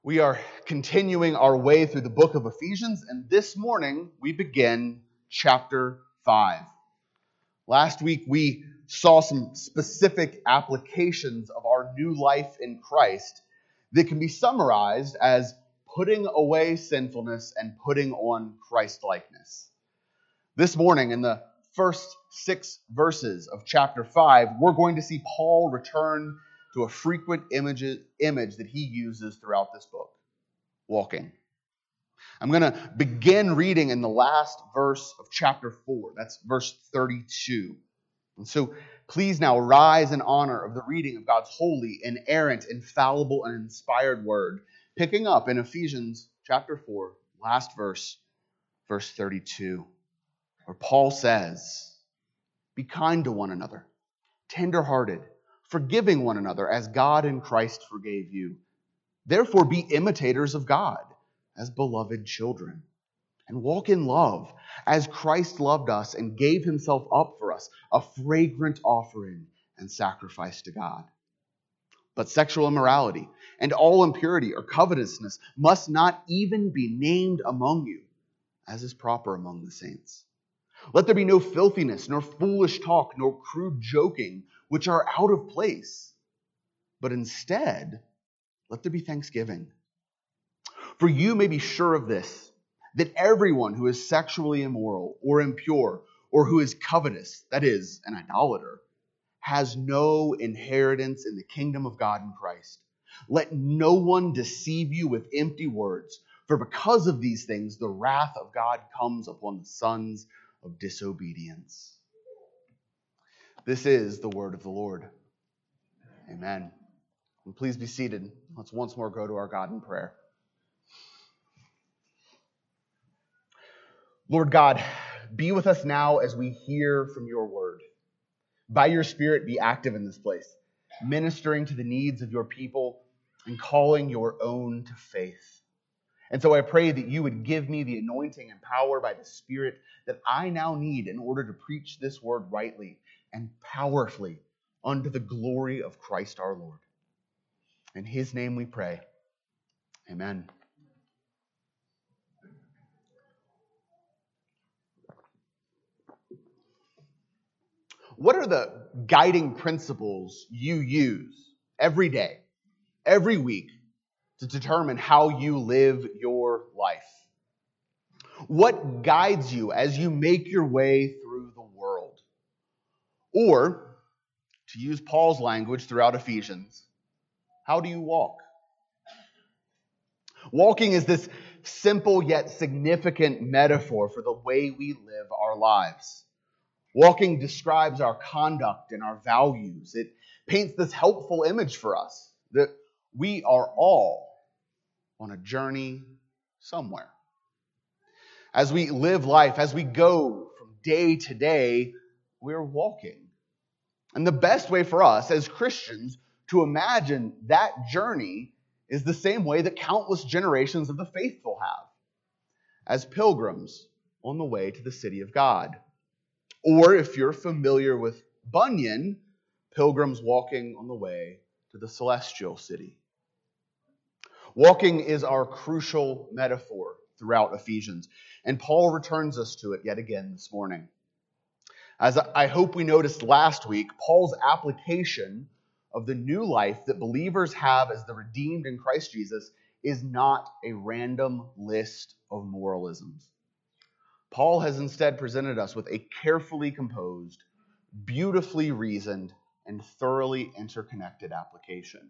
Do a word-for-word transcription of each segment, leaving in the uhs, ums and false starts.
We are continuing our way through the book of Ephesians, and this morning we begin chapter five. Last week we saw some specific applications of our new life in Christ that can be summarized as putting away sinfulness and putting on Christ-likeness. This morning, in the first six verses of chapter five, we're going to see Paul return to a frequent image, image that he uses throughout this book: walking. I'm going to begin reading in the last verse of chapter four. That's verse thirty-two. And so please now rise in honor of the reading of God's holy, inerrant, infallible, and inspired word, picking up in Ephesians chapter four, last verse, verse thirty-two, where Paul says, "Be kind to one another, tender-hearted, forgiving one another as God in Christ forgave you. Therefore be imitators of God as beloved children, and walk in love as Christ loved us and gave himself up for us, a fragrant offering and sacrifice to God. But sexual immorality and all impurity or covetousness must not even be named among you, as is proper among the saints. Let there be no filthiness, nor foolish talk, nor crude joking, which are out of place. But instead, let there be thanksgiving. For you may be sure of this, that everyone who is sexually immoral or impure, or who is covetous, that is, an idolater, has no inheritance in the kingdom of God in Christ. Let no one deceive you with empty words, for because of these things the wrath of God comes upon the sons of disobedience." This is the word of the Lord. Amen. And please be seated. Let's once more go to our God in prayer. Lord God, be with us now as we hear from your word. By your Spirit, be active in this place, ministering to the needs of your people and calling your own to faith. And so I pray that you would give me the anointing and power by the Spirit that I now need in order to preach this word rightly and powerfully unto the glory of Christ our Lord. In his name we pray. Amen. What are the guiding principles you use every day, every week, to determine how you live your life? What guides you as you make your way through the world? Or, to use Paul's language throughout Ephesians, how do you walk? Walking is this simple yet significant metaphor for the way we live our lives. Walking describes our conduct and our values. It paints this helpful image for us that we are all on a journey somewhere. As we live life, as we go from day to day, we're walking. And the best way for us as Christians to imagine that journey is the same way that countless generations of the faithful have, as pilgrims on the way to the city of God. Or if you're familiar with Bunyan, pilgrims walking on the way to the celestial city. Walking is our crucial metaphor throughout Ephesians, and Paul returns us to it yet again this morning. As I hope we noticed last week, Paul's application of the new life that believers have as the redeemed in Christ Jesus is not a random list of moralisms. Paul has instead presented us with a carefully composed, beautifully reasoned, and thoroughly interconnected application.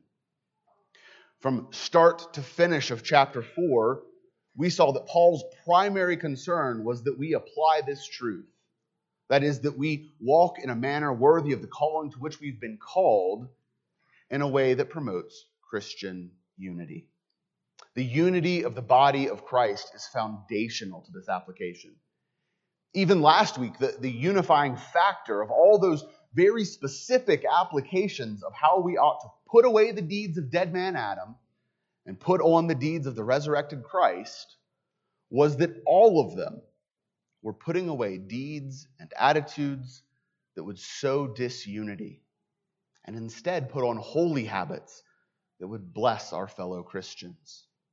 From start to finish of chapter four, we saw that Paul's primary concern was that we apply this truth. That is, that we walk in a manner worthy of the calling to which we've been called in a way that promotes Christian unity. The unity of the body of Christ is foundational to this application. Even last week, the, the unifying factor of all those very specific applications of how we ought to put away the deeds of dead man Adam and put on the deeds of the resurrected Christ was that all of them were putting away deeds and attitudes that would sow disunity and instead put on holy habits that would bless our fellow Christians.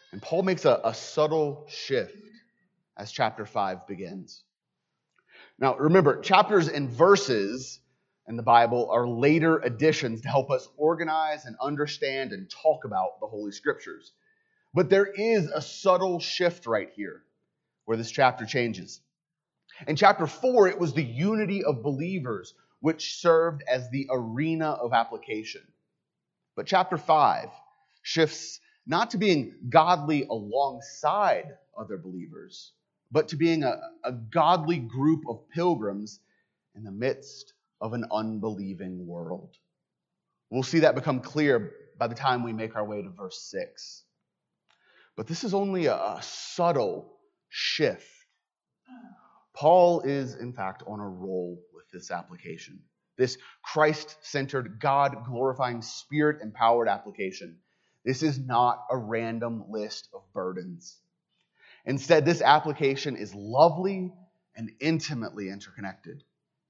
And Paul makes a, a subtle shift as chapter five begins. Now, remember, chapters and verses in the Bible are later additions to help us organize and understand and talk about the Holy Scriptures. But there is a subtle shift right here where this chapter changes. In chapter four, it was the unity of believers which served as the arena of application. But chapter five shifts not to being godly alongside other believers, but to being a, a godly group of pilgrims in the midst of an unbelieving world. We'll see that become clear by the time we make our way to verse six. But this is only a, a subtle shift. Paul is, in fact, on a roll with this application. This Christ-centered, God-glorifying, Spirit-empowered application. This is not a random list of burdens. Instead, this application is lovely and intimately interconnected.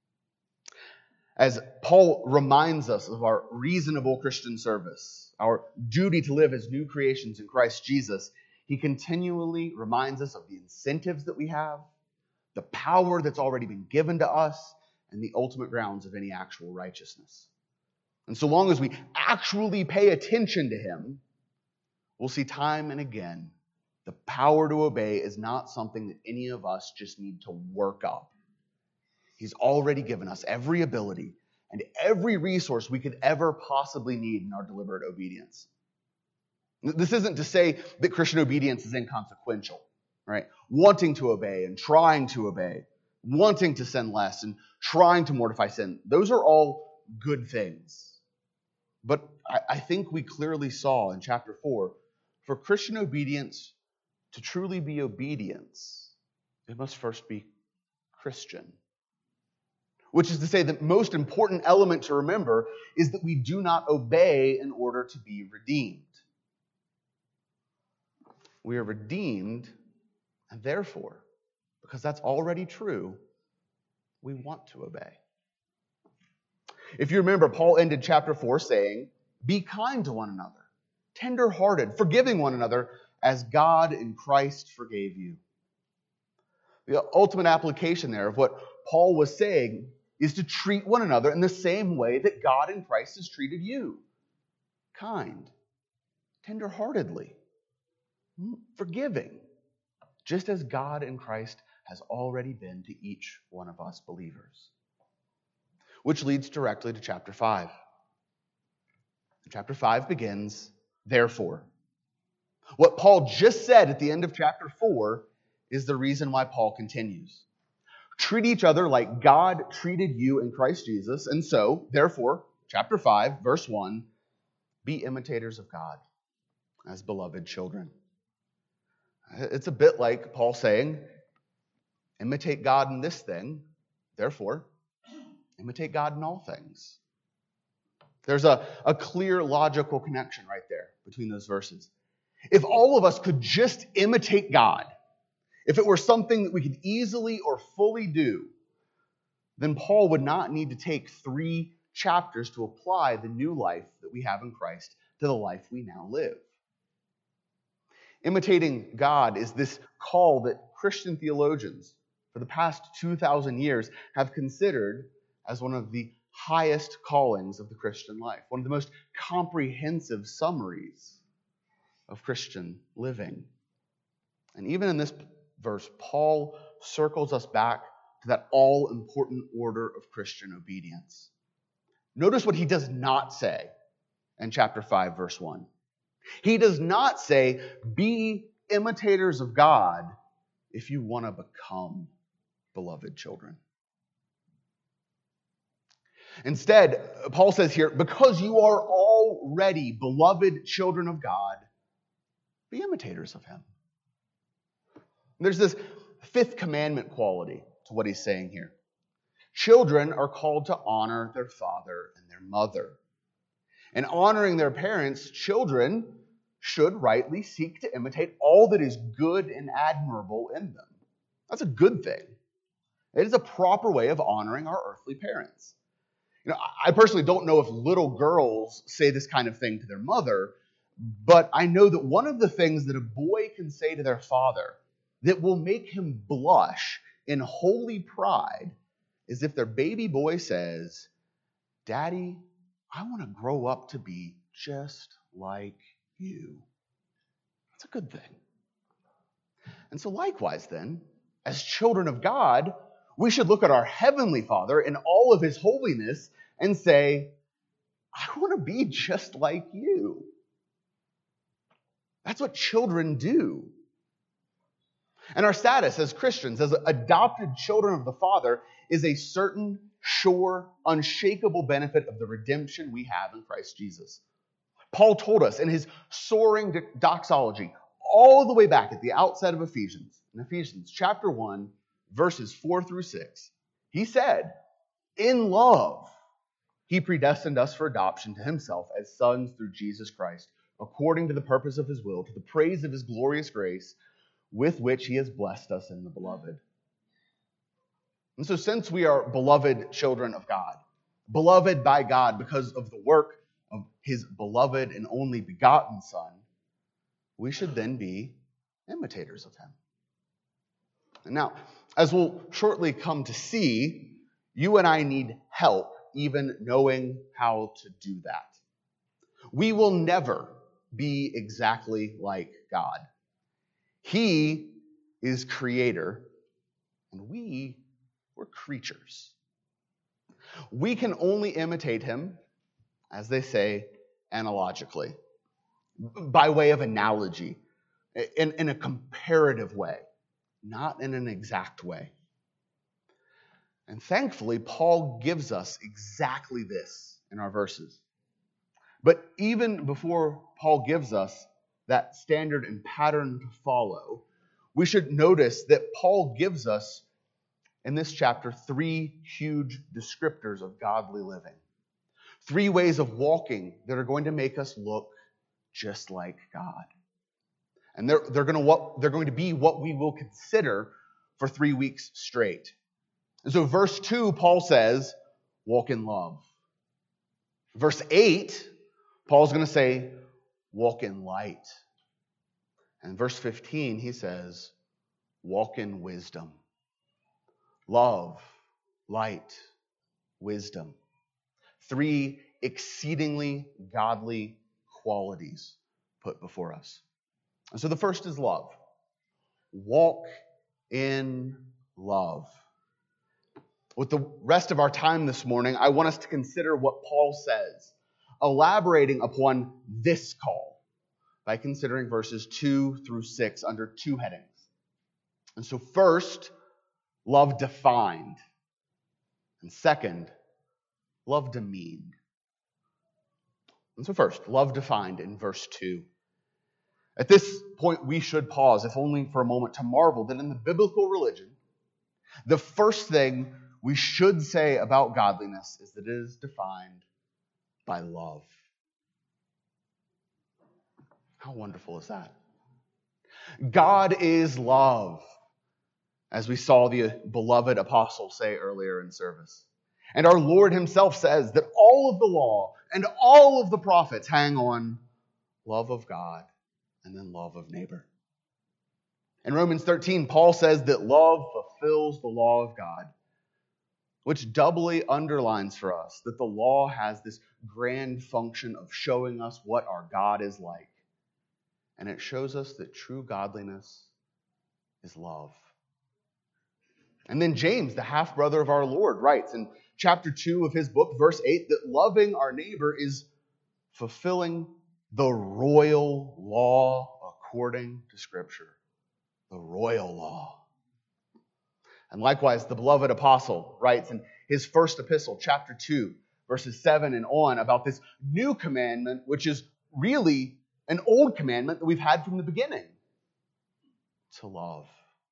As Paul reminds us of our reasonable Christian service, our duty to live as new creations in Christ Jesus, he continually reminds us of the incentives that we have, the power that's already been given to us, and the ultimate grounds of any actual righteousness. And so long as we actually pay attention to him, we'll see time and again the power to obey is not something that any of us just need to work up. He's already given us every ability and every resource we could ever possibly need in our deliberate obedience. This isn't to say that Christian obedience is inconsequential, right? Wanting to obey and trying to obey, wanting to sin less and trying to mortify sin, those are all good things. But I, I think we clearly saw in chapter four, for Christian obedience to truly be obedience, it must first be Christian. Which is to say, the most important element to remember is that we do not obey in order to be redeemed. We are redeemed, and therefore, because that's already true, we want to obey. If you remember, Paul ended chapter four saying, "Be kind to one another, tender-hearted, forgiving one another, as God in Christ forgave you." The ultimate application there of what Paul was saying is to treat one another in the same way that God in Christ has treated you. Kind, tender-heartedly, forgiving, just as God in Christ has already been to each one of us believers. Which leads directly to chapter five. Chapter five begins, therefore. What Paul just said at the end of chapter four is the reason why Paul continues. Treat each other like God treated you in Christ Jesus, and so, therefore, chapter five, verse one, be imitators of God as beloved children. It's a bit like Paul saying, imitate God in this thing, therefore, imitate God in all things. There's a, a clear logical connection right there between those verses. If all of us could just imitate God, if it were something that we could easily or fully do, then Paul would not need to take three chapters to apply the new life that we have in Christ to the life we now live. Imitating God is this call that Christian theologians for the past two thousand years have considered as one of the highest callings of the Christian life, one of the most comprehensive summaries of Christian living. And even in this verse, Paul circles us back to that all-important order of Christian obedience. Notice what he does not say in chapter five, verse one. He does not say, be imitators of God if you want to become beloved children. Instead, Paul says here, because you are already beloved children of God, be imitators of him. There's this fifth commandment quality to what he's saying here. Children are called to honor their father and their mother. And honoring their parents, children should rightly seek to imitate all that is good and admirable in them. That's a good thing. It is a proper way of honoring our earthly parents. You know, I personally don't know if little girls say this kind of thing to their mother, But I know that one of the things that a boy can say to their father that will make him blush in holy pride is if their baby boy says, "Daddy, I want to grow up to be just like you." That's a good thing. And so likewise then, as children of God, we should look at our Heavenly Father in all of His holiness and say, "I want to be just like you." That's what children do. And our status as Christians, as adopted children of the Father, is a certain, sure, unshakable benefit of the redemption we have in Christ Jesus. Paul told us in his soaring doxology, all the way back at the outset of Ephesians, in Ephesians chapter one, verses four through six, he said, "In love, He predestined us for adoption to Himself as sons through Jesus Christ, according to the purpose of His will, to the praise of His glorious grace, with which He has blessed us in the Beloved." And so since we are beloved children of God, beloved by God because of the work of His beloved and only begotten Son, we should then be imitators of Him. And now, as we'll shortly come to see, you and I need help even knowing how to do that. We will never be exactly like God. He is creator, and we were creatures. We can only imitate Him, as they say, analogically, by way of analogy, in, in a comparative way, not in an exact way. And thankfully, Paul gives us exactly this in our verses. But even before Paul gives us that standard and pattern to follow, we should notice that Paul gives us, in this chapter, three huge descriptors of godly living. Three ways of walking that are going to make us look just like God. And they're, they're, going to, they're going to be what we will consider for three weeks straight. And so verse two, Paul says, walk in love. Verse eight, Paul's going to say, walk in light. And verse fifteen, he says, walk in wisdom. Love, light, wisdom. Three exceedingly godly qualities put before us. And so the first is love. Walk in love. With the rest of our time this morning, I want us to consider what Paul says, elaborating upon this call by considering verses two through six under two headings. And so first, love defined. And second, love demeaned. And so first, love defined in verse two. At this point, we should pause, if only for a moment, to marvel that in the biblical religion, the first thing we should say about godliness is that it is defined by love. How wonderful is that? God is love, as we saw the beloved apostle say earlier in service. And our Lord Himself says that all of the law and all of the prophets hang on love of God and then love of neighbor. In Romans thirteen, Paul says that love fulfills the law of God, which doubly underlines for us that the law has this grand function of showing us what our God is like. And it shows us that true godliness is love. And then James, the half-brother of our Lord, writes in chapter two of his book, verse eight, that loving our neighbor is fulfilling the royal law according to Scripture. The royal law. And likewise, the beloved apostle writes in his first epistle, chapter two, verses seven and on, about this new commandment, which is really an old commandment that we've had from the beginning. To love.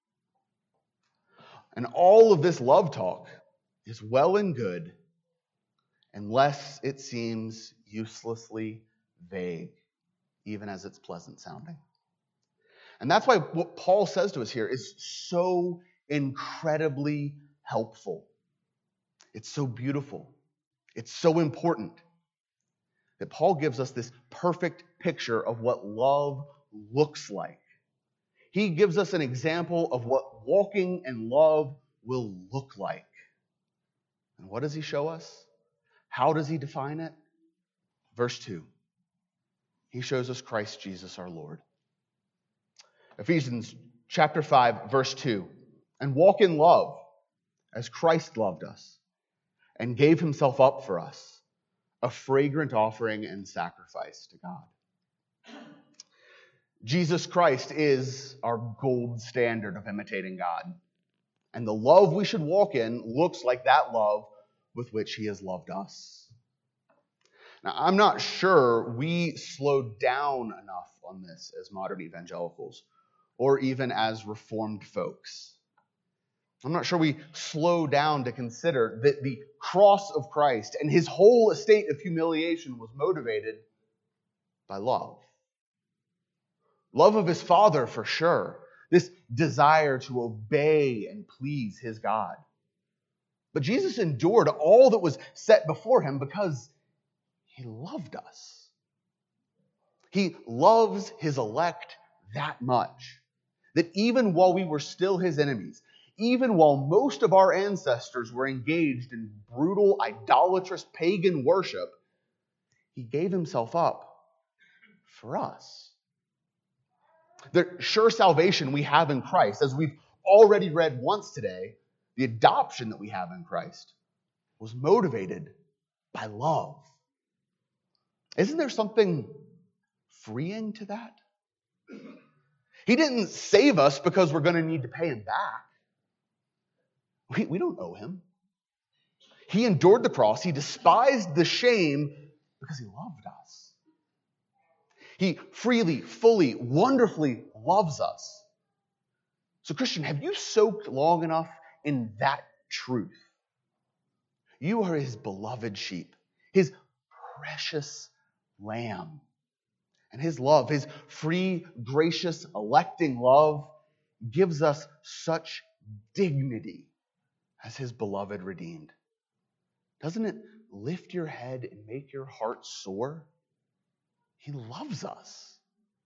And all of this love talk is well and good unless it seems uselessly vague, even as it's pleasant sounding. And that's why what Paul says to us here is so incredibly helpful. It's so beautiful. It's so important. that Paul gives us this perfect picture of what love looks like. He gives us an example of what walking in love will look like. And what does he show us? How does he define it? Verse two. He shows us Christ Jesus our Lord. Ephesians chapter five, verse two. And walk in love as Christ loved us and gave himself up for us, a fragrant offering and sacrifice to God. Jesus Christ is our gold standard of imitating God. And the love we should walk in looks like that love with which he has loved us. Now, I'm not sure we slowed down enough on this as modern evangelicals, or even as Reformed folks. I'm not sure we slow down to consider that the cross of Christ and his whole estate of humiliation was motivated by love. Love of his Father, for sure. This desire to obey and please his God. But Jesus endured all that was set before him because he loved us. He loves his elect that much, that even while we were still his enemies, even while most of our ancestors were engaged in brutal, idolatrous, pagan worship, he gave himself up for us. The sure salvation we have in Christ, as we've already read once today, the adoption that we have in Christ, was motivated by love. Isn't there something freeing to that? He didn't save us because we're going to need to pay him back. We, we don't owe him. He endured the cross. He despised the shame because he loved us. He freely, fully, wonderfully loves us. So, Christian, have you soaked long enough in that truth? You are his beloved sheep, his precious lamb. And his love, his free, gracious, electing love, gives us such dignity as his beloved redeemed. Doesn't it lift your head and make your heart soar? He loves us.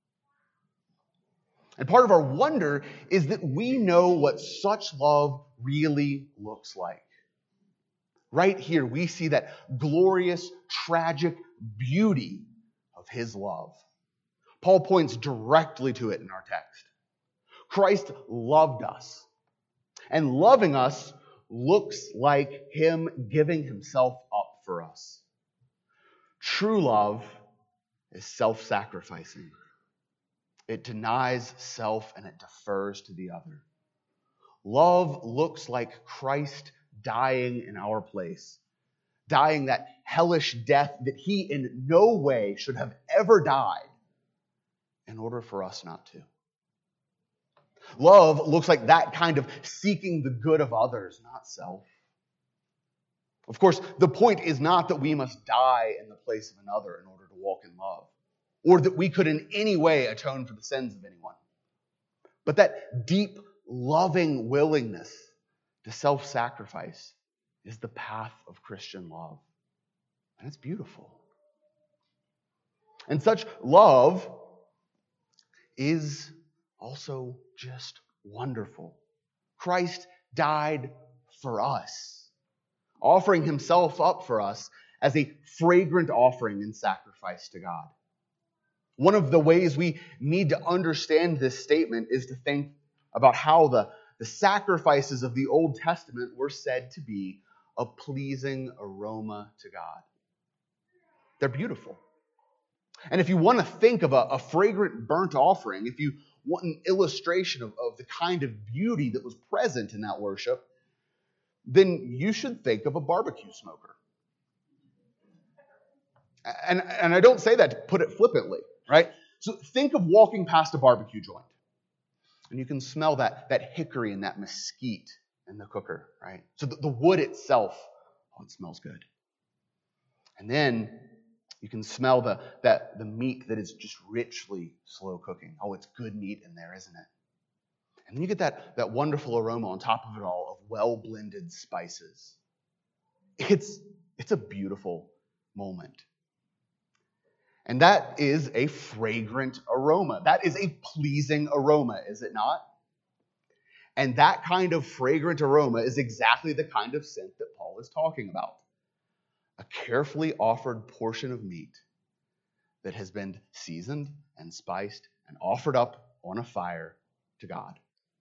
And part of our wonder is that we know what such love really looks like. Right here, we see that glorious, tragic beauty of his love. Paul points directly to it in our text. Christ loved us. And loving us looks like him giving himself up for us. True love is self-sacrificing. It denies self and it defers to the other. Love looks like Christ dying in our place, dying that hellish death that he in no way should have ever died in order for us not to. Love looks like that kind of seeking the good of others, not self. Of course, the point is not that we must die in the place of another in order to walk in love, or that we could in any way atone for the sins of anyone. But that deep, loving willingness to self-sacrifice is the path of Christian love. And it's beautiful. And such love is also just wonderful. Christ died for us, offering himself up for us as a fragrant offering and sacrifice to God. One of the ways we need to understand this statement is to think about how the, the sacrifices of the Old Testament were said to be a pleasing aroma to God. They're beautiful. And if you want to think of a, a fragrant burnt offering, if you want an illustration of, of the kind of beauty that was present in that worship, then you should think of a barbecue smoker. And, and I don't say that to put it flippantly, right? So think of walking past a barbecue joint, and you can smell that, that hickory and that mesquite in the cooker, right? So the, the wood itself, oh, it smells good. And then you can smell the, that, the meat that is just richly slow cooking. Oh, it's good meat in there, isn't it? And then you get that, that wonderful aroma on top of it all of well-blended spices. It's, it's a beautiful moment. And that is a fragrant aroma. That is a pleasing aroma, is it not? And that kind of fragrant aroma is exactly the kind of scent that Paul is talking about. A carefully offered portion of meat that has been seasoned and spiced and offered up on a fire to God.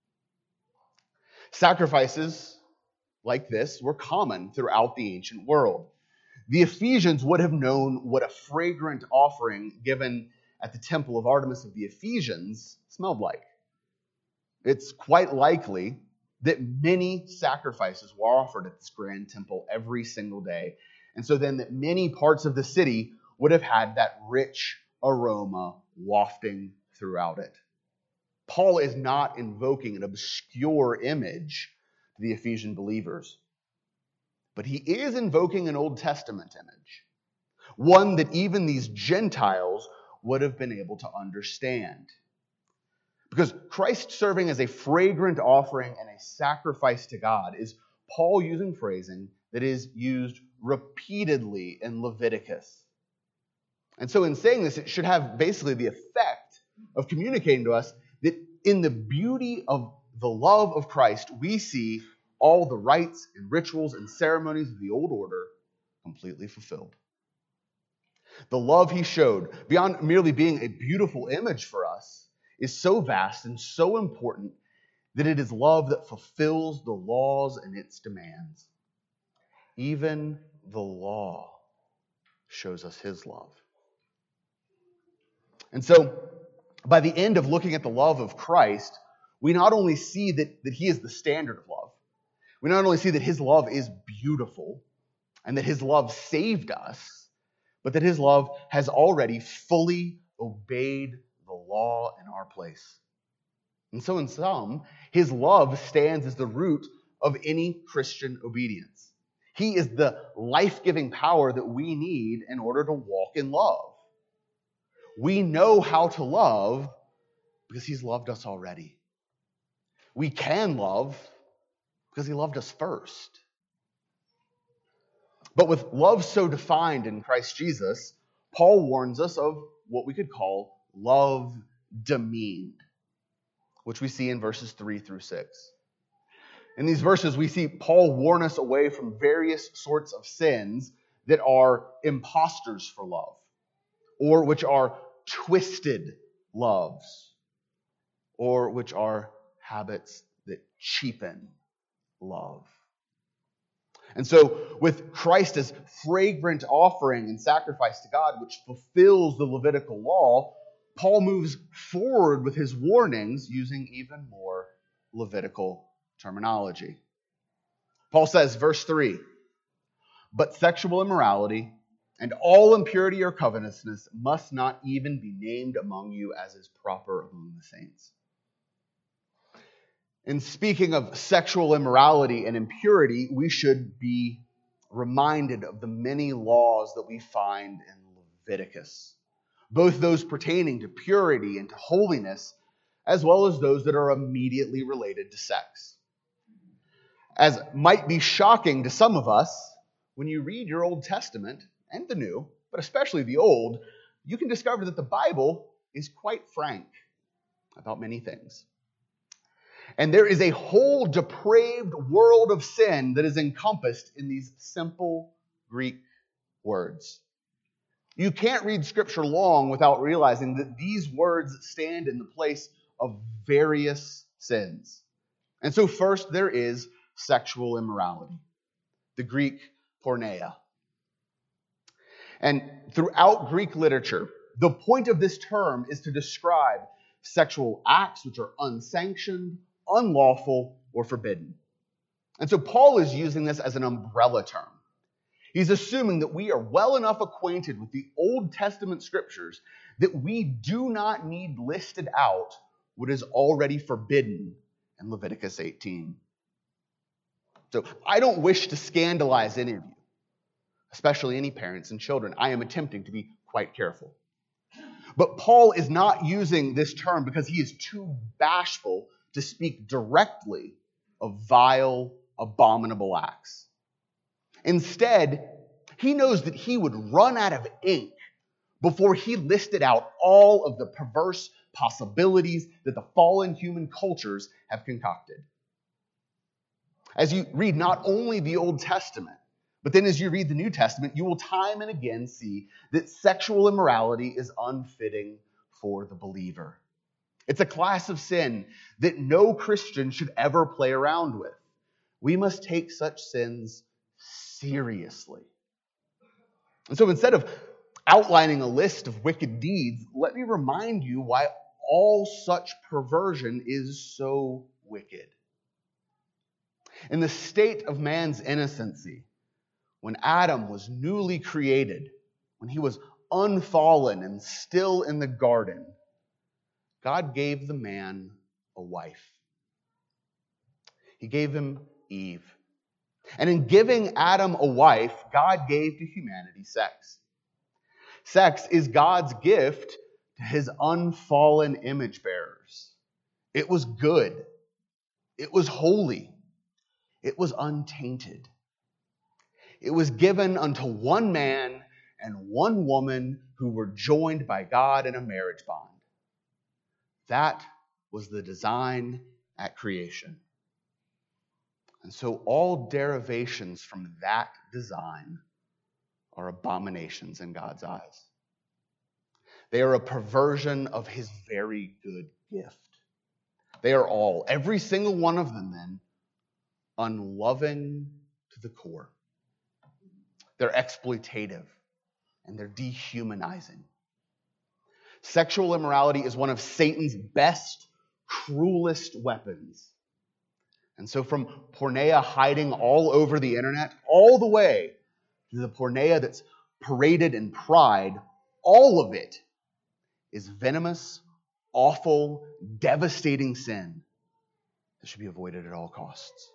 Sacrifices like this were common throughout the ancient world. The Ephesians would have known what a fragrant offering given at the temple of Artemis of the Ephesians smelled like. It's quite likely that many sacrifices were offered at this grand temple every single day. And so then that many parts of the city would have had that rich aroma wafting throughout it. Paul is not invoking an obscure image to the Ephesian believers, but he is invoking an Old Testament image, one that even these Gentiles would have been able to understand. Because Christ serving as a fragrant offering and a sacrifice to God is Paul using phrasing that is used repeatedly in Leviticus. And so in saying this, it should have basically the effect of communicating to us that in the beauty of the love of Christ, we see all the rites and rituals and ceremonies of the old order completely fulfilled. The love he showed, beyond merely being a beautiful image for us, is so vast and so important that it is love that fulfills the laws and its demands. Even the law shows us his love. And so, by the end of looking at the love of Christ, we not only see that, that he is the standard of love, we not only see that his love is beautiful and that his love saved us, but that his love has already fully obeyed the law in our place. And so in sum, his love stands as the root of any Christian obedience. He is the life-giving power that we need in order to walk in love. We know how to love because he's loved us already. We can love because he loved us first. But with love so defined in Christ Jesus, Paul warns us of what we could call love demeaned, which we see in verses three through six. In these verses, we see Paul warn us away from various sorts of sins that are imposters for love, or which are twisted loves, or which are habits that cheapen love. And so, with Christ as fragrant offering and sacrifice to God, which fulfills the Levitical law, Paul moves forward with his warnings using even more Levitical terminology. Paul says, verse three, "But sexual immorality and all impurity or covetousness must not even be named among you as is proper among the saints." In speaking of sexual immorality and impurity, we should be reminded of the many laws that we find in Leviticus, both those pertaining to purity and to holiness, as well as those that are immediately related to sex. As might be shocking to some of us, when you read your Old Testament and the New, but especially the Old, you can discover that the Bible is quite frank about many things. And there is a whole depraved world of sin that is encompassed in these simple Greek words. You can't read Scripture long without realizing that these words stand in the place of various sins. And so first there is sexual immorality, the Greek porneia. And throughout Greek literature, the point of this term is to describe sexual acts which are unsanctioned, unlawful, or forbidden. And so Paul is using this as an umbrella term. He's assuming that we are well enough acquainted with the Old Testament scriptures that we do not need listed out what is already forbidden in Leviticus eighteen. So I don't wish to scandalize any of you, especially any parents and children. I am attempting to be quite careful. But Paul is not using this term because he is too bashful to speak directly of vile, abominable acts. Instead, he knows that he would run out of ink before he listed out all of the perverse possibilities that the fallen human cultures have concocted. As you read not only the Old Testament, but then as you read the New Testament, you will time and again see that sexual immorality is unfitting for the believer. It's a class of sin that no Christian should ever play around with. We must take such sins seriously. And so instead of outlining a list of wicked deeds, let me remind you why all such perversion is so wicked. In the state of man's innocency, when Adam was newly created, when he was unfallen and still in the garden, God gave the man a wife. He gave him Eve. And in giving Adam a wife, God gave to humanity sex. Sex is God's gift to his unfallen image bearers. It was good. It was holy. It was untainted. It was given unto one man and one woman who were joined by God in a marriage bond. That was the design at creation. And so all derivations from that design are abominations in God's eyes. They are a perversion of his very good gift. They are all, every single one of them then, unloving to the core. They're exploitative and they're dehumanizing. Sexual immorality is one of Satan's best, cruelest weapons. And so from porneia hiding all over the internet, all the way to the porneia that's paraded in pride, all of it is venomous, awful, devastating sin that should be avoided at all costs.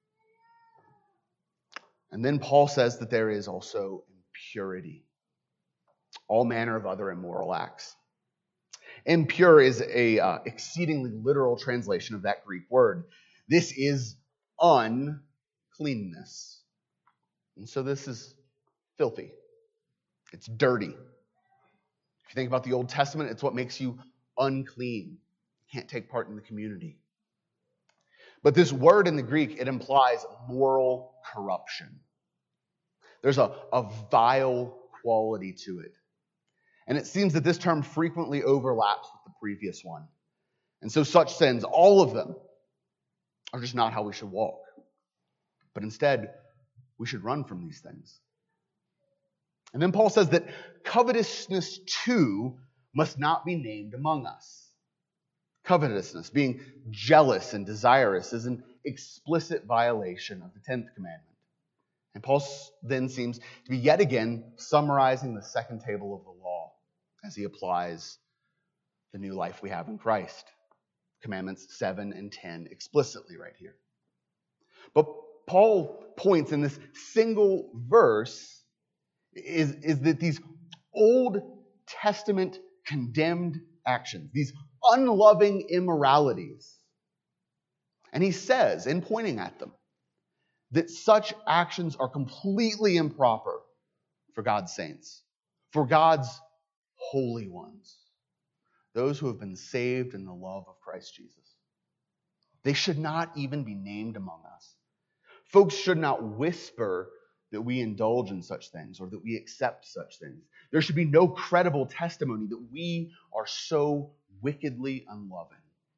And then Paul says that there is also impurity, all manner of other immoral acts. Impure is a uh, exceedingly literal translation of that Greek word. This is uncleanness. And so this is filthy. It's dirty. If you think about the Old Testament, it's what makes you unclean. You can't take part in the community. But this word in the Greek, it implies moral corruption. There's a, a vile quality to it. And it seems that this term frequently overlaps with the previous one. And so such sins, all of them, are just not how we should walk. But instead, we should run from these things. And then Paul says that covetousness too must not be named among us. Covetousness, being jealous and desirous, is an explicit violation of the tenth commandment. And Paul then seems to be yet again summarizing the second table of the law as he applies the new life we have in Christ. Commandments seven and ten explicitly right here. But Paul points in this single verse is, is that these Old Testament condemned actions, these unloving immoralities, and he says, in pointing at them, that such actions are completely improper for God's saints, for God's holy ones, those who have been saved in the love of Christ Jesus. They should not even be named among us. Folks should not whisper that we indulge in such things or that we accept such things. There should be no credible testimony that we are so wickedly unloving.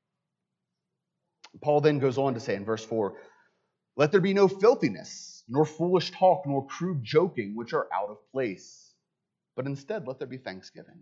Paul then goes on to say in verse four, let there be no filthiness, nor foolish talk, nor crude joking, which are out of place. But instead, let there be thanksgiving.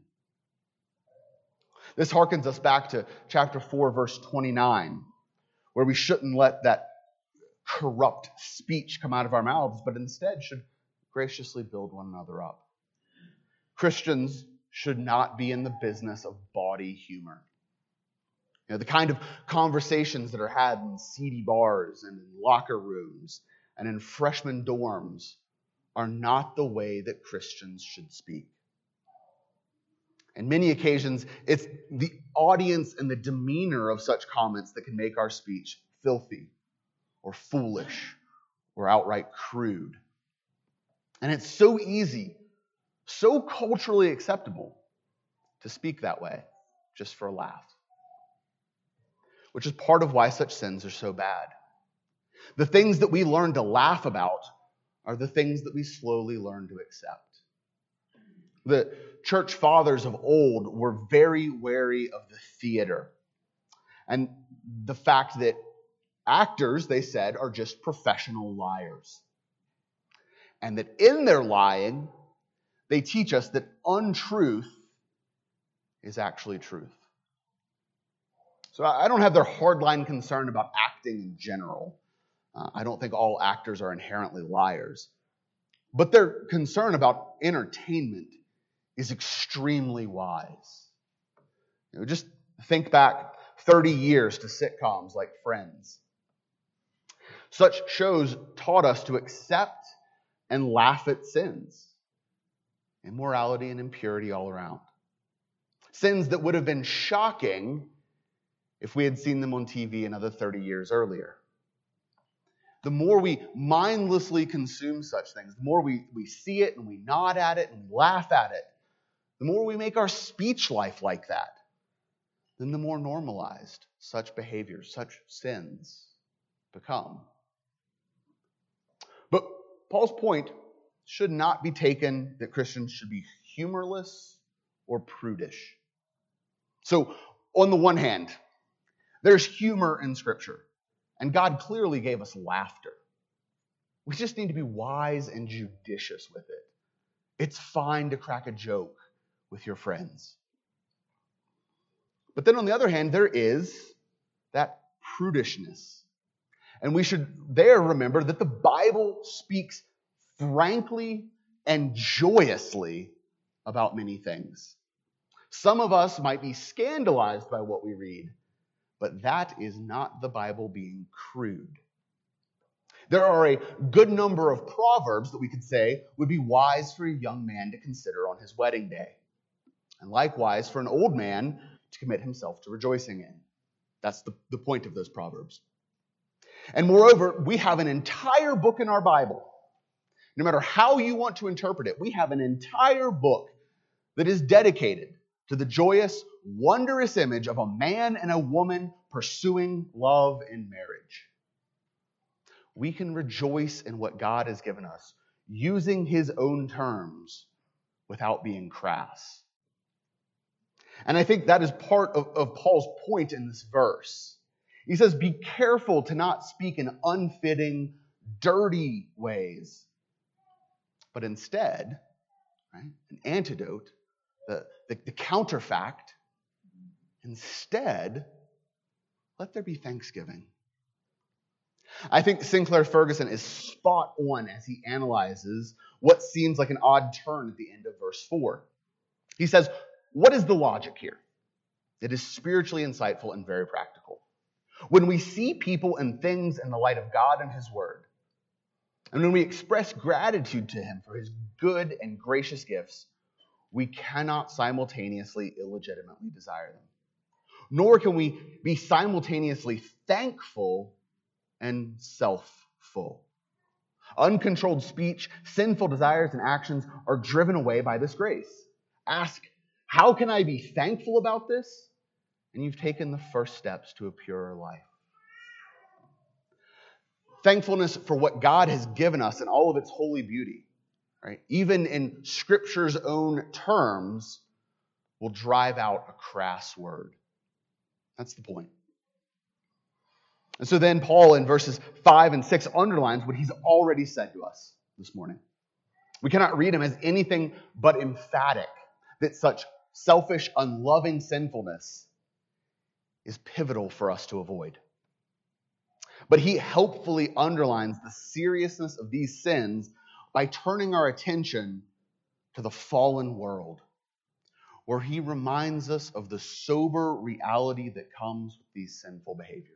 This harkens us back to chapter four, verse twenty-nine, where we shouldn't let that corrupt speech come out of our mouths, but instead should graciously build one another up. Christians should not be in the business of bawdy humor. You know, the kind of conversations that are had in seedy bars and in locker rooms and in freshman dorms are not the way that Christians should speak. In many occasions, it's the audience and the demeanor of such comments that can make our speech filthy or foolish or outright crude. And it's so easy So culturally acceptable to speak that way, just for a laugh. Which is part of why such sins are so bad. The things that we learn to laugh about are the things that we slowly learn to accept. The church fathers of old were very wary of the theater and the fact that actors, they said, are just professional liars. And that in their lying, they teach us that untruth is actually truth. So I don't have their hardline concern about acting in general. Uh, I don't think all actors are inherently liars. But their concern about entertainment is extremely wise. You know, just think back thirty years to sitcoms like Friends. Such shows taught us to accept and laugh at sins, immorality and impurity all around. Sins that would have been shocking if we had seen them on T V another thirty years earlier. The more we mindlessly consume such things, the more we, we see it and we nod at it and we laugh at it, the more we make our speech life like that, then the more normalized such behaviors, such sins become. But Paul's point should not be taken that Christians should be humorless or prudish. So, on the one hand, there's humor in Scripture, and God clearly gave us laughter. We just need to be wise and judicious with it. It's fine to crack a joke with your friends. But then on the other hand, there is that prudishness. And we should there remember that the Bible speaks frankly and joyously about many things. Some of us might be scandalized by what we read, but that is not the Bible being crude. There are a good number of proverbs that we could say would be wise for a young man to consider on his wedding day, and likewise for an old man to commit himself to rejoicing in. That's the, the point of those proverbs. And moreover, we have an entire book in our Bible. No matter how you want to interpret it, we have an entire book that is dedicated to the joyous, wondrous image of a man and a woman pursuing love in marriage. We can rejoice in what God has given us, using his own terms without being crass. And I think that is part of, of Paul's point in this verse. He says, be careful to not speak in unfitting, dirty ways, but instead, right, an antidote, the, the, the counterfact, instead, let there be thanksgiving. I think Sinclair Ferguson is spot on as he analyzes what seems like an odd turn at the end of verse four. He says, what is the logic here? It is spiritually insightful and very practical. When we see people and things in the light of God and his word, and when we express gratitude to him for his good and gracious gifts, we cannot simultaneously illegitimately desire them. Nor can we be simultaneously thankful and self-full. Uncontrolled speech, sinful desires, and actions are driven away by this grace. Ask, how can I be thankful about this? And you've taken the first steps to a purer life. Thankfulness for what God has given us in all of its holy beauty, right? Even in Scripture's own terms, will drive out a crass word. That's the point. And so then Paul in verses five and six underlines what he's already said to us this morning. We cannot read him as anything but emphatic that such selfish, unloving sinfulness is pivotal for us to avoid. But he helpfully underlines the seriousness of these sins by turning our attention to the fallen world, where he reminds us of the sober reality that comes with these sinful behaviors.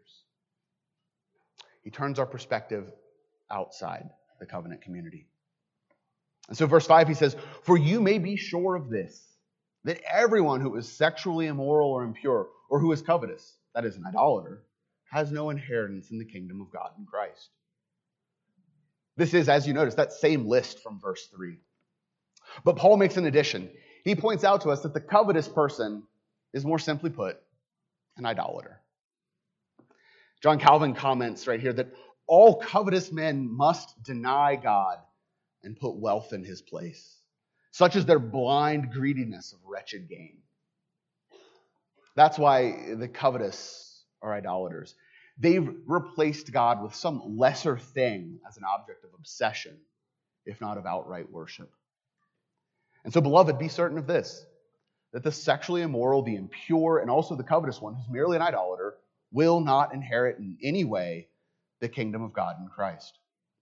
He turns our perspective outside the covenant community. And so verse five, he says, for you may be sure of this, that everyone who is sexually immoral or impure, or who is covetous, that is an idolater, has no inheritance in the kingdom of God in Christ. This is, as you notice, that same list from verse three. But Paul makes an addition. He points out to us that the covetous person is, more simply put, an idolater. John Calvin comments right here that all covetous men must deny God and put wealth in his place. Such is their blind greediness of wretched gain. That's why the covetous are idolaters. They've replaced God with some lesser thing as an object of obsession, if not of outright worship. And so, beloved, be certain of this, that the sexually immoral, the impure, and also the covetous one, who's merely an idolater, will not inherit in any way the kingdom of God in Christ.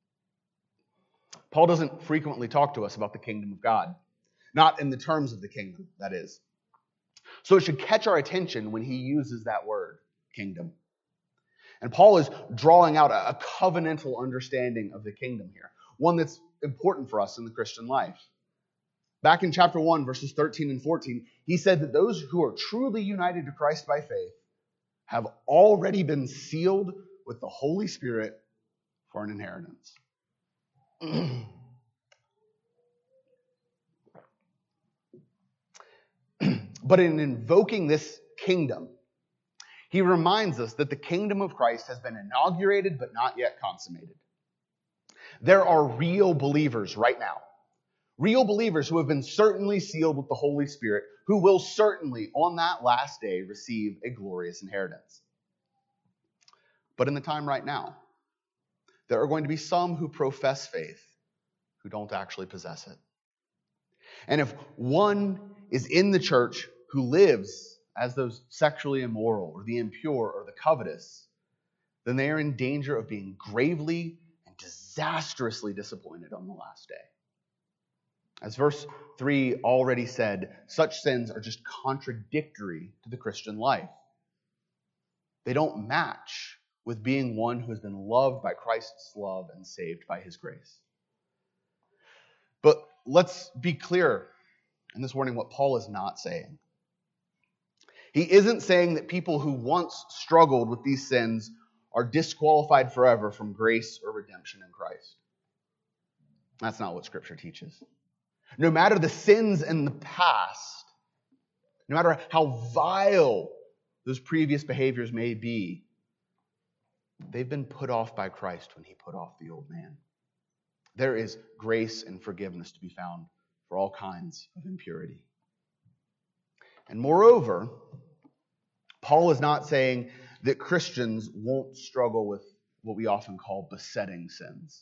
Paul doesn't frequently talk to us about the kingdom of God. Not in the terms of the kingdom, that is. So it should catch our attention when he uses that word, kingdom. And Paul is drawing out a covenantal understanding of the kingdom here, one that's important for us in the Christian life. Back in chapter one, verses thirteen and fourteen, he said that those who are truly united to Christ by faith have already been sealed with the Holy Spirit for an inheritance. But in invoking this kingdom, he reminds us that the kingdom of Christ has been inaugurated but not yet consummated. There are real believers right now, real believers who have been certainly sealed with the Holy Spirit, who will certainly on that last day receive a glorious inheritance. But in the time right now, there are going to be some who profess faith who don't actually possess it. And if one is in the church who lives as those sexually immoral or the impure or the covetous, then they are in danger of being gravely and disastrously disappointed on the last day. As verse three already said, such sins are just contradictory to the Christian life. They don't match with being one who has been loved by Christ's love and saved by his grace. But let's be clear in this warning what Paul is not saying. He isn't saying that people who once struggled with these sins are disqualified forever from grace or redemption in Christ. That's not what Scripture teaches. No matter the sins in the past, no matter how vile those previous behaviors may be, they've been put off by Christ when he put off the old man. There is grace and forgiveness to be found for all kinds of impurity. And moreover, Paul is not saying that Christians won't struggle with what we often call besetting sins.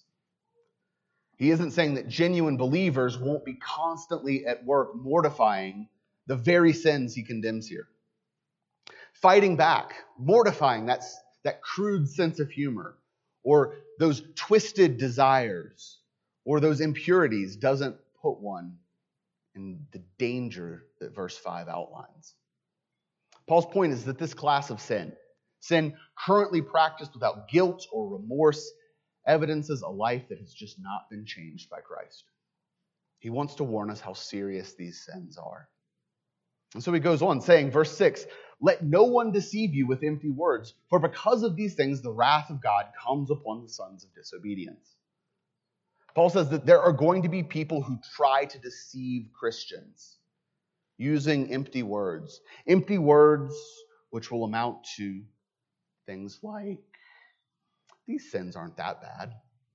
He isn't saying that genuine believers won't be constantly at work mortifying the very sins he condemns here. Fighting back, mortifying that, that crude sense of humor, or those twisted desires, or those impurities doesn't put one in the danger that verse five outlines. Paul's point is that this class of sin, sin currently practiced without guilt or remorse, evidences a life that has just not been changed by Christ. He wants to warn us how serious these sins are. And so he goes on saying, verse six, let no one deceive you with empty words, for because of these things the wrath of God comes upon the sons of disobedience. Paul says that there are going to be people who try to deceive Christians using empty words. Empty words which will amount to things like, these sins aren't that bad.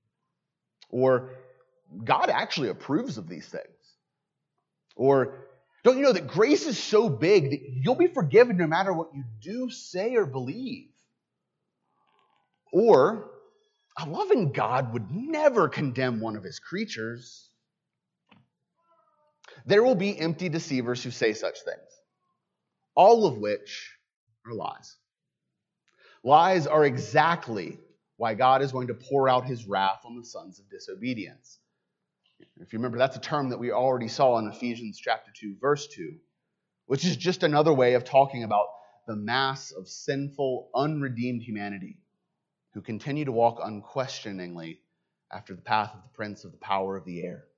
Or, God actually approves of these things. Or, don't you know that grace is so big that you'll be forgiven no matter what you do, say, or believe? Or, a loving God would never condemn one of his creatures. There will be empty deceivers who say such things, all of which are lies. Lies are exactly why God is going to pour out his wrath on the sons of disobedience. If you remember, that's a term that we already saw in Ephesians chapter two, verse two, which is just another way of talking about the mass of sinful, unredeemed humanity who continue to walk unquestioningly after the path of the prince of the power of the air.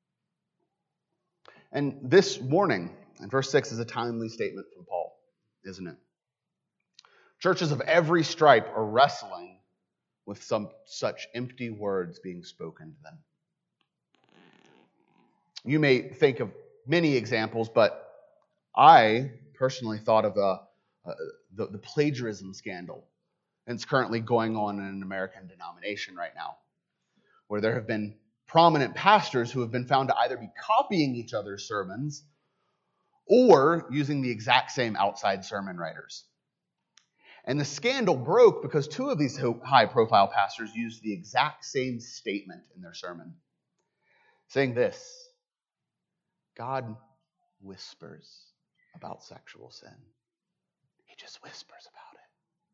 And this warning in verse six is a timely statement from Paul, isn't it? Churches of every stripe are wrestling with some such empty words being spoken to them. You may think of many examples, but I personally thought of uh, uh, the, the plagiarism scandal. And it's currently going on in an American denomination right now, where there have been prominent pastors who have been found to either be copying each other's sermons or using the exact same outside sermon writers. And the scandal broke because two of these high-profile pastors used the exact same statement in their sermon, saying this: God whispers about sexual sin. He just whispers about it.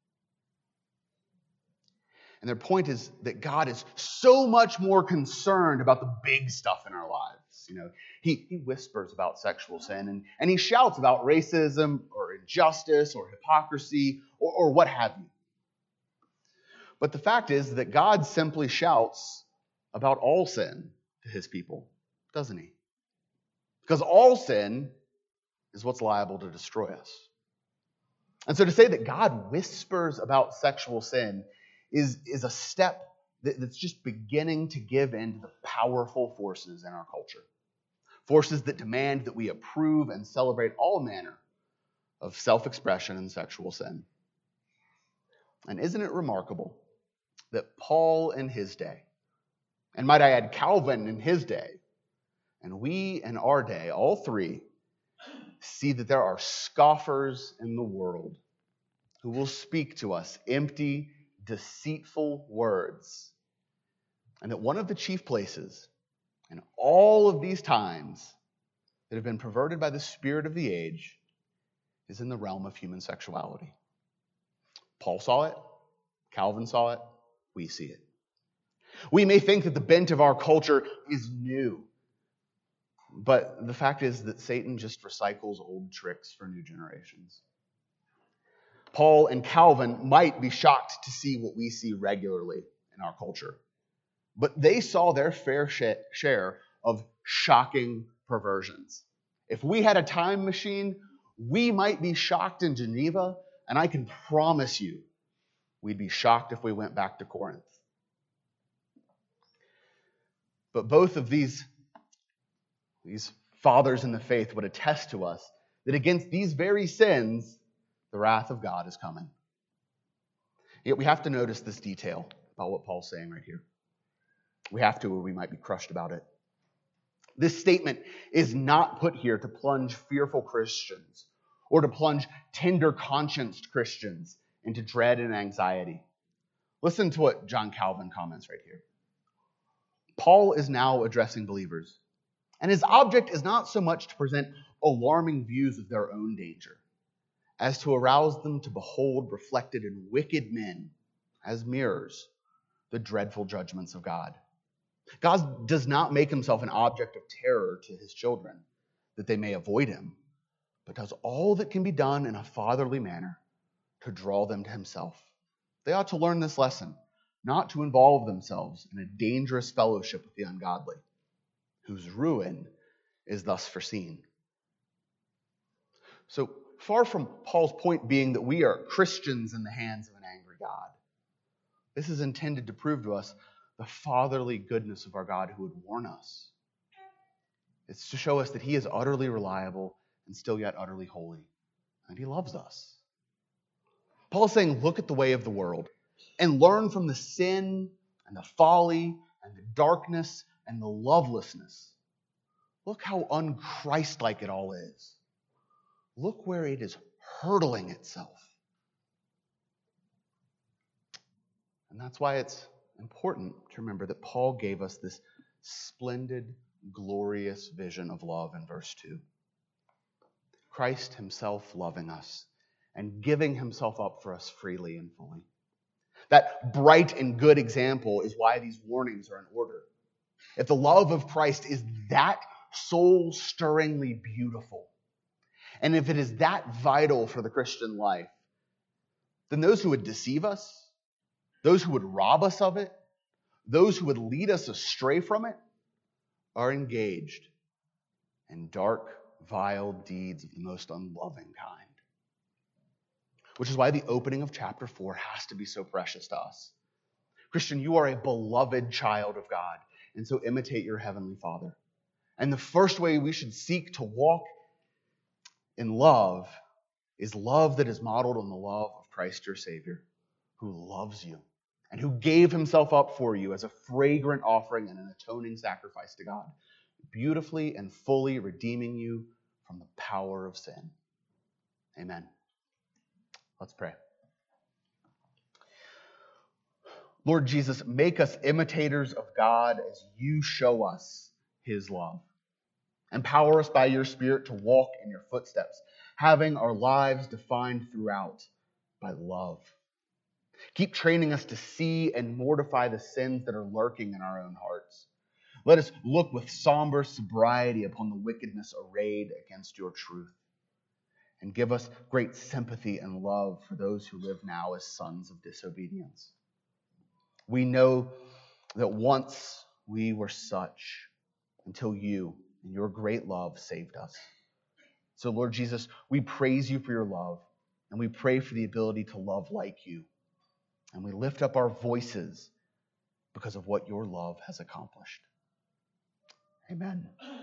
And their point is that God is so much more concerned about the big stuff in our lives. You know, he, he whispers about sexual sin, and, and he shouts about racism or injustice or hypocrisy or, or what have you. But the fact is that God simply shouts about all sin to his people, doesn't he? Because all sin is what's liable to destroy us. And so to say that God whispers about sexual sin is, is a step that, that's just beginning to give in to the powerful forces in our culture. Forces that demand that we approve and celebrate all manner of self-expression and sexual sin. And isn't it remarkable that Paul in his day, and might I add Calvin in his day, and we in our day, all three, see that there are scoffers in the world who will speak to us empty, deceitful words. And that one of the chief places in all of these times that have been perverted by the spirit of the age is in the realm of human sexuality. Paul saw it, Calvin saw it, we see it. We may think that the bent of our culture is new, but the fact is that Satan just recycles old tricks for new generations. Paul and Calvin might be shocked to see what we see regularly in our culture, but they saw their fair share of shocking perversions. If we had a time machine, we might be shocked in Geneva, and I can promise you we'd be shocked if we went back to Corinth. But both of these, these fathers in the faith would attest to us that against these very sins, the wrath of God is coming. Yet we have to notice this detail about what Paul's saying right here. We have to, or we might be crushed about it. This statement is not put here to plunge fearful Christians or to plunge tender-conscienced Christians into dread and anxiety. Listen to what John Calvin comments right here. Paul is now addressing believers, and his object is not so much to present alarming views of their own danger, as to arouse them to behold reflected in wicked men as mirrors the dreadful judgments of God. God does not make himself an object of terror to his children, that they may avoid him, but does all that can be done in a fatherly manner to draw them to himself. They ought to learn this lesson, not to involve themselves in a dangerous fellowship with the ungodly, whose ruin is thus foreseen. So, far from Paul's point being that we are Christians in the hands of an angry God, this is intended to prove to us the fatherly goodness of our God who would warn us. It's to show us that he is utterly reliable and still yet utterly holy, and he loves us. Paul's saying, look at the way of the world and learn from the sin and the folly and the darkness and the lovelessness. Look how un-Christ-like it all is. Look where it is hurtling itself. And that's why it's important to remember that Paul gave us this splendid, glorious vision of love in verse two. Christ himself loving us and giving himself up for us freely and fully. That bright and good example is why these warnings are in order. If the love of Christ is that soul-stirringly beautiful, and if it is that vital for the Christian life, then those who would deceive us, those who would rob us of it, those who would lead us astray from it, are engaged in dark, vile deeds of the most unloving kind. Which is why the opening of chapter four has to be so precious to us. Christian, you are a beloved child of God, and so imitate your heavenly Father. And the first way we should seek to walk in love is love that is modeled on the love of Christ your Savior, who loves you and who gave himself up for you as a fragrant offering and an atoning sacrifice to God, beautifully and fully redeeming you from the power of sin. Amen. Let's pray. Lord Jesus, make us imitators of God as you show us his love. Empower us by your Spirit to walk in your footsteps, having our lives defined throughout by love. Keep training us to see and mortify the sins that are lurking in our own hearts. Let us look with somber sobriety upon the wickedness arrayed against your truth. And give us great sympathy and love for those who live now as sons of disobedience. We know that once we were such until you, in your great love, saved us. So, Lord Jesus, we praise you for your love, and we pray for the ability to love like you. And we lift up our voices because of what your love has accomplished. Amen.